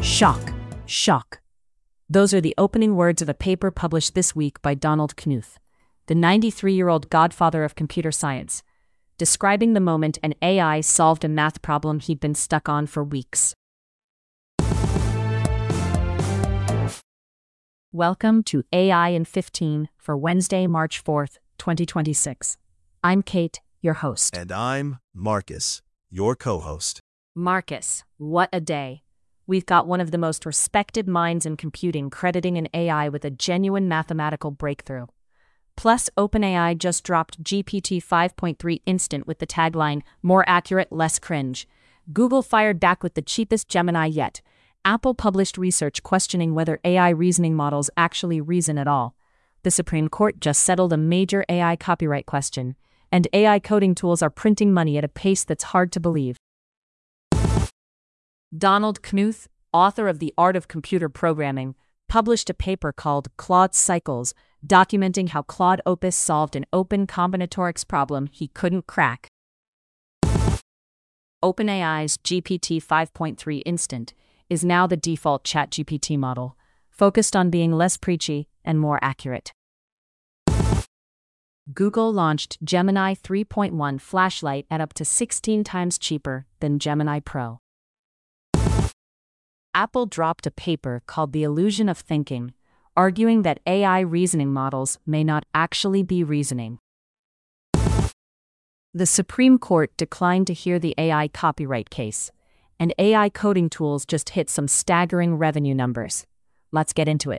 Shock. Shock. Those are the opening words of a paper published this week by Donald Knuth, the 93-year-old godfather of computer science, describing the moment an AI solved a math problem he'd been stuck on for weeks. Welcome to AI in 15 for Wednesday, March 4th, 2026. I'm Kate, your host. And I'm Marcus, your co-host. Marcus, what a day. We've got one of the most respected minds in computing crediting an AI with a genuine mathematical breakthrough. Plus, OpenAI just dropped GPT 5.3 Instant with the tagline, "More accurate, less cringe." Google fired back with the cheapest Gemini yet. Apple published research questioning whether AI reasoning models actually reason at all. The Supreme Court just settled a major AI copyright question. And AI coding tools are printing money at a pace that's hard to believe. Donald Knuth, author of The Art of Computer Programming, published a paper called Claude Cycles, documenting how Claude Opus solved an open combinatorics problem he couldn't crack. OpenAI's GPT 5.3 Instant is now the default ChatGPT model, focused on being less preachy and more accurate. Google launched Gemini 3.1 Flashlight at up to 16 times cheaper than Gemini Pro. Apple dropped a paper called The Illusion of Thinking, arguing that AI reasoning models may not actually be reasoning. The Supreme Court declined to hear the AI copyright case, and AI coding tools just hit some staggering revenue numbers. Let's get into it.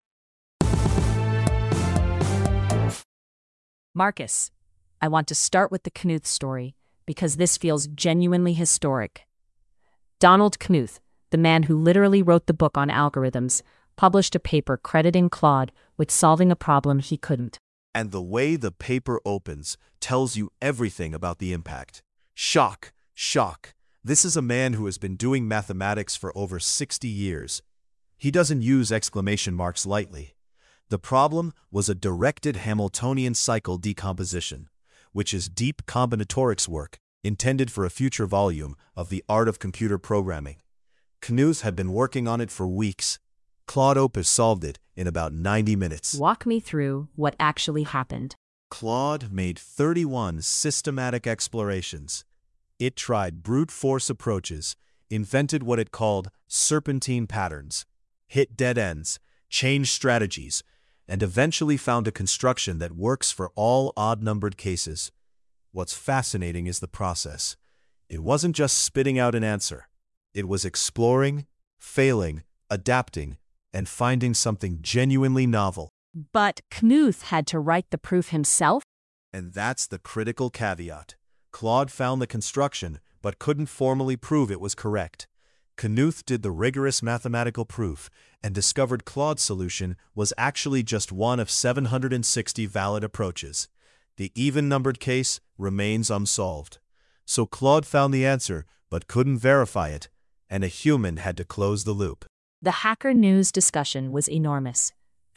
Marcus, I want to start with the Knuth story, because this feels genuinely historic. Donald Knuth, the man who literally wrote the book on algorithms, published a paper crediting Claude with solving a problem he couldn't. And the way the paper opens tells you everything about the impact. Shock, shock. This is a man who has been doing mathematics for over 60 years. He doesn't use exclamation marks lightly. The problem was a directed Hamiltonian cycle decomposition, which is deep combinatorics work intended for a future volume of The Art of Computer Programming. Knuth had been working on it for weeks. Claude Opus solved it in about 90 minutes. Walk me through what actually happened. Claude made 31 systematic explorations. It tried brute force approaches, invented what it called serpentine patterns, hit dead ends, changed strategies, and eventually found a construction that works for all odd-numbered cases. What's fascinating is the process. It wasn't just spitting out an answer. It was exploring, failing, adapting, and finding something genuinely novel. But Knuth had to write the proof himself? And that's the critical caveat. Claude found the construction, but couldn't formally prove it was correct. Knuth did the rigorous mathematical proof and discovered Claude's solution was actually just one of 760 valid approaches. The even-numbered case remains unsolved. So Claude found the answer, but couldn't verify it, and a human had to close the loop. The Hacker News discussion was enormous.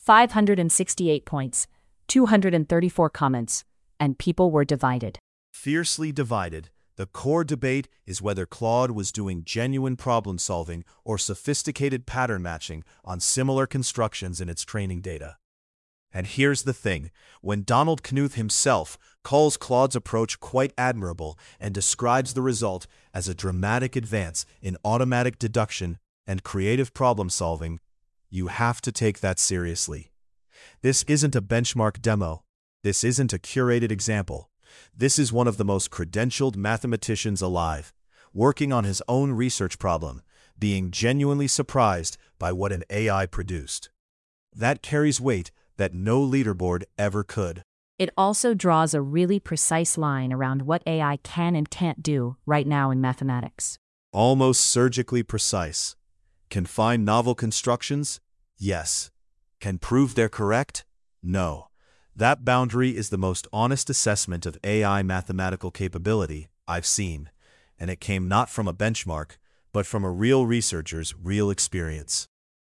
568 points, 234 comments, and people were divided. Fiercely divided, the core debate is whether Claude was doing genuine problem-solving or sophisticated pattern matching on similar constructions in its training data. And here's the thing, when Donald Knuth himself calls Claude's approach quite admirable and describes the result as a dramatic advance in automatic deduction and creative problem-solving, you have to take that seriously. This isn't a benchmark demo. This isn't a curated example. This is one of the most credentialed mathematicians alive, working on his own research problem, being genuinely surprised by what an AI produced. That carries weight that no leaderboard ever could. It also draws a really precise line around what AI can and can't do right now in mathematics. Almost surgically precise. Can find novel constructions? Yes. Can prove they're correct? No. That boundary is the most honest assessment of AI mathematical capability I've seen, and it came not from a benchmark, but from a real researcher's real experience.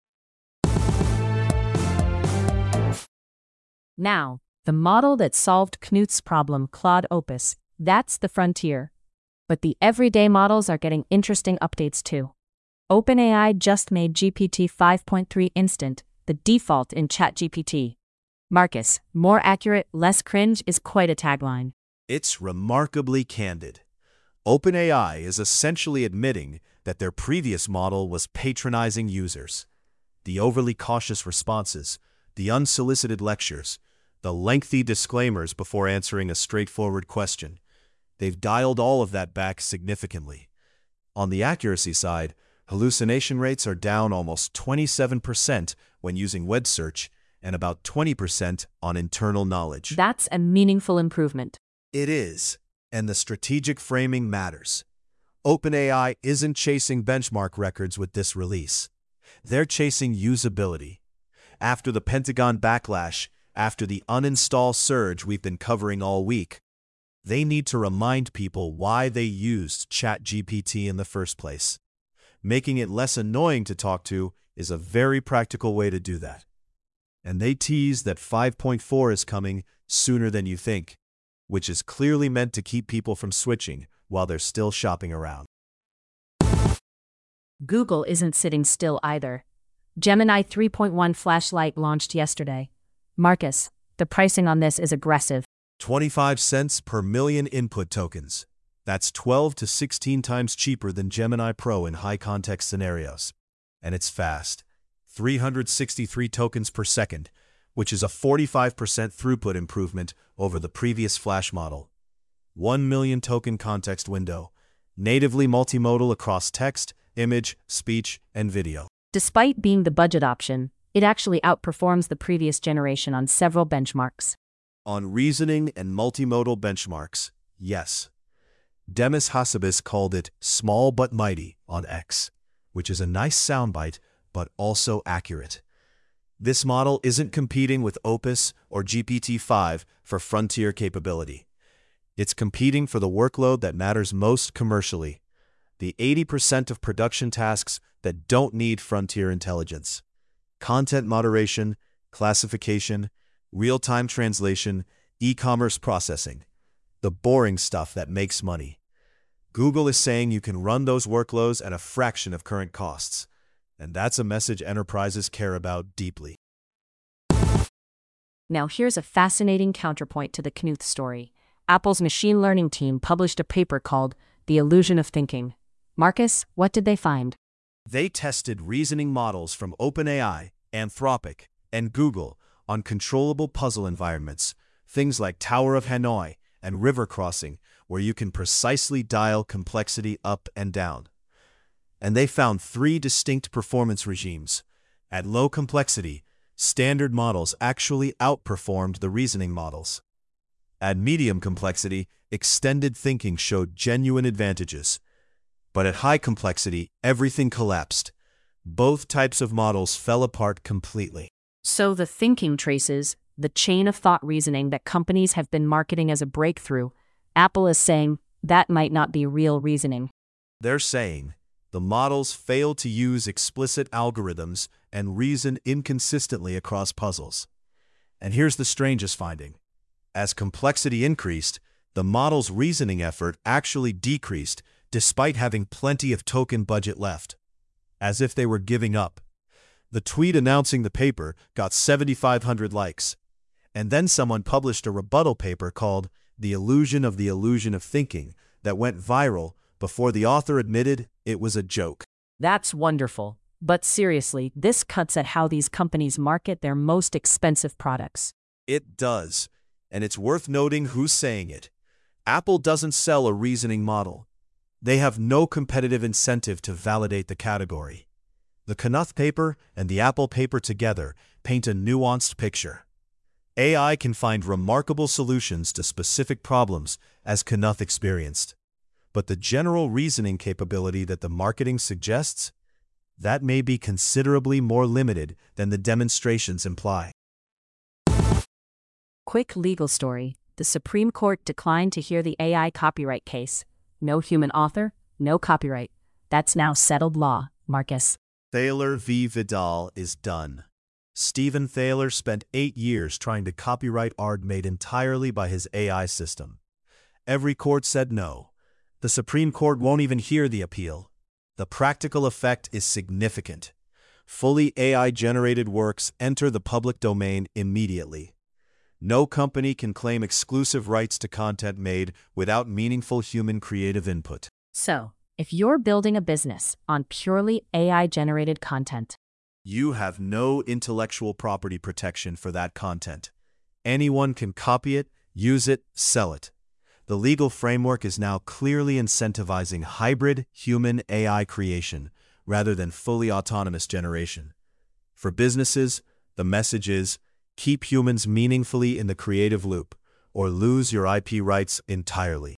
Now, the model that solved Knuth's problem, Claude Opus, that's the frontier. But the everyday models are getting interesting updates too. OpenAI just made GPT 5.3 Instant the default in ChatGPT. Marcus, more accurate, less cringe is quite a tagline. It's remarkably candid. OpenAI is essentially admitting that their previous model was patronizing users. The overly cautious responses, the unsolicited lectures, the lengthy disclaimers before answering a straightforward question. They've dialed all of that back significantly. On the accuracy side, hallucination rates are down almost 27% when using web search and about 20% on internal knowledge. That's a meaningful improvement. It is, and the strategic framing matters. OpenAI isn't chasing benchmark records with this release. They're chasing usability. After the Pentagon backlash, after the uninstall surge we've been covering all week, they need to remind people why they used ChatGPT in the first place. Making it less annoying to talk to is a very practical way to do that. And they tease that 5.4 is coming sooner than you think, which is clearly meant to keep people from switching while they're still shopping around. Google isn't sitting still either. Gemini 3.1 flashlight launched yesterday. Marcus, the pricing on this is aggressive. 25 cents per million input tokens. That's 12 to 16 times cheaper than Gemini Pro in high-context scenarios. And it's fast. 363 tokens per second, which is a 45% throughput improvement over the previous Flash model. 1 million token context window, natively multimodal across text, image, speech, and video. Despite being the budget option, it actually outperforms the previous generation on several benchmarks. On reasoning and multimodal benchmarks, yes. Demis Hassabis called it small but mighty on X, which is a nice soundbite, but also accurate. This model isn't competing with Opus or GPT-5 for frontier capability. It's competing for the workload that matters most commercially, the 80% of production tasks that don't need frontier intelligence. Content moderation, classification, real-time translation, e-commerce processing. The boring stuff that makes money. Google is saying you can run those workloads at a fraction of current costs. And that's a message enterprises care about deeply. Now here's a fascinating counterpoint to the Knuth story. Apple's machine learning team published a paper called The Illusion of Thinking. Marcus, what did they find? They tested reasoning models from OpenAI, Anthropic, and Google on controllable puzzle environments, things like Tower of Hanoi and River Crossing, where you can precisely dial complexity up and down. And they found 3 distinct performance regimes. At low complexity, standard models actually outperformed the reasoning models. At medium complexity, extended thinking showed genuine advantages. But at high complexity, everything collapsed. Both types of models fell apart completely. So the thinking traces, the chain of thought reasoning that companies have been marketing as a breakthrough, Apple is saying that might not be real reasoning. They're saying the models fail to use explicit algorithms and reason inconsistently across puzzles. And here's the strangest finding. As complexity increased, the model's reasoning effort actually decreased despite having plenty of token budget left. As if they were giving up. The tweet announcing the paper got 7,500 likes. And then someone published a rebuttal paper called The Illusion of Thinking that went viral before the author admitted it was a joke. That's wonderful. But seriously, this cuts at how these companies market their most expensive products. It does. And it's worth noting who's saying it. Apple doesn't sell a reasoning model. They have no competitive incentive to validate the category. The Knuth paper and the Apple paper together paint a nuanced picture. AI can find remarkable solutions to specific problems, as Knuth experienced. But the general reasoning capability that the marketing suggests, that may be considerably more limited than the demonstrations imply. Quick legal story. The Supreme Court declined to hear the AI copyright case. No human author, no copyright. That's now settled law, Marcus. Thaler v. Vidal is done. Stephen Thaler spent 8 years trying to copyright art made entirely by his AI system. Every court said no. The Supreme Court won't even hear the appeal. The practical effect is significant. Fully AI-generated works enter the public domain immediately. No company can claim exclusive rights to content made without meaningful human creative input. So, if you're building a business on purely AI-generated content, You have no intellectual property protection for that content. Anyone can copy it, use it, sell it. The legal framework is now clearly incentivizing hybrid human-AI creation rather than fully autonomous generation. For businesses, the message is, keep humans meaningfully in the creative loop, or lose your IP rights entirely.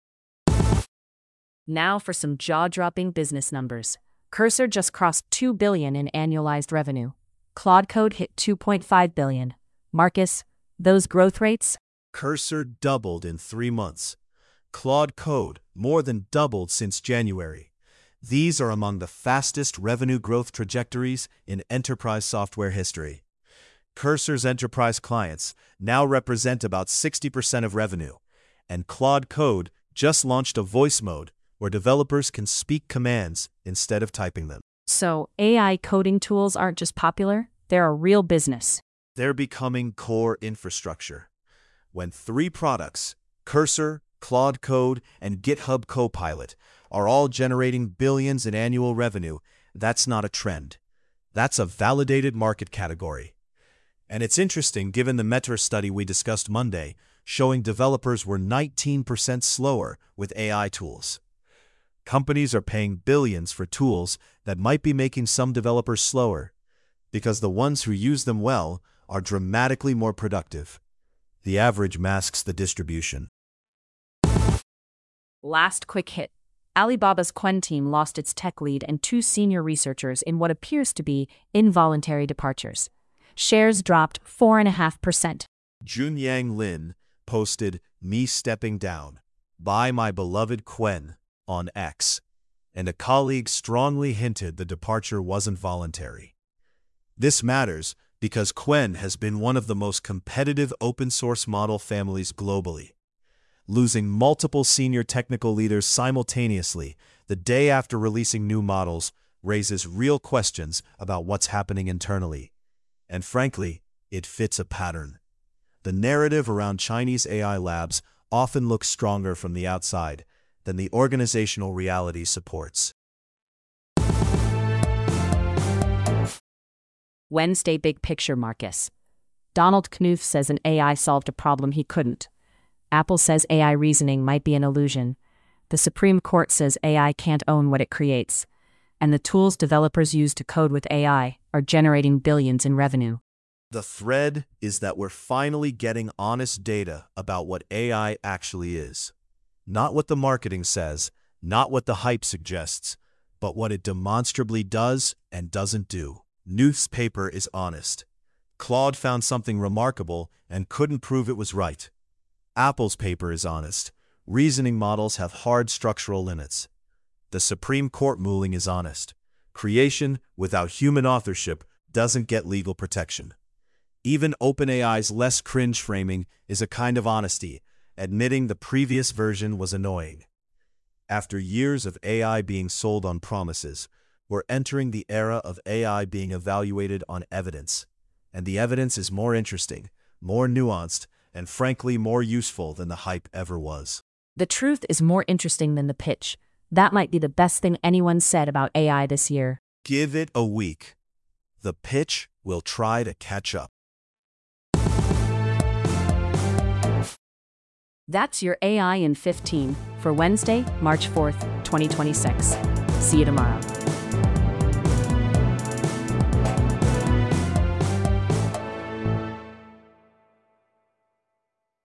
now for some jaw-dropping business numbers. Cursor just crossed $2 billion in annualized revenue. Claude Code hit $2.5 billion. Marcus, those growth rates? Cursor doubled in 3 months. Claude Code more than doubled since January. These are among the fastest revenue growth trajectories in enterprise software history. Cursor's enterprise clients now represent about 60% of revenue, and Claude Code just launched a voice mode where developers can speak commands instead of typing them. So, AI coding tools aren't just popular, they're a real business. They're becoming core infrastructure. When 3 products, Cursor, Claude Code, and GitHub Copilot, are all generating billions in annual revenue, that's not a trend. That's a validated market category. And it's interesting given the Meta study we discussed Monday, showing developers were 19% slower with AI tools. Companies are paying billions for tools that might be making some developers slower, because the ones who use them well are dramatically more productive. The average masks the distribution. Last quick hit. Alibaba's Qwen team lost its tech lead and 2 senior researchers in what appears to be involuntary departures. Shares dropped 4.5%. Junyang Lin posted, "Me stepping down. Buy my beloved Qwen," on X, and a colleague strongly hinted the departure wasn't voluntary. This matters because Qwen has been one of the most competitive open-source model families globally. Losing multiple senior technical leaders simultaneously the day after releasing new models raises real questions about what's happening internally. And frankly, it fits a pattern. The narrative around Chinese AI labs often looks stronger from the outside than the organizational reality supports. Wednesday Big Picture Marcus. Donald Knuth says an AI solved a problem he couldn't. Apple says AI reasoning might be an illusion. The Supreme Court says AI can't own what it creates. And the tools developers use to code with AI are generating billions in revenue. The thread is that we're finally getting honest data about what AI actually is. Not what the marketing says, not what the hype suggests, but what it demonstrably does and doesn't do. Knuth's paper is honest. Claude found something remarkable and couldn't prove it was right. Apple's paper is honest. Reasoning models have hard structural limits. The Supreme Court ruling is honest. Creation without human authorship doesn't get legal protection. Even OpenAI's less cringe framing is a kind of honesty, admitting the previous version was annoying. After years of AI being sold on promises, we're entering the era of AI being evaluated on evidence. And the evidence is more interesting, more nuanced, and frankly more useful than the hype ever was. The truth is more interesting than the pitch. That might be the best thing anyone said about AI this year. Give it a week. The pitch will try to catch up. That's your AI in 15 for Wednesday, March 4th, 2026. See you tomorrow.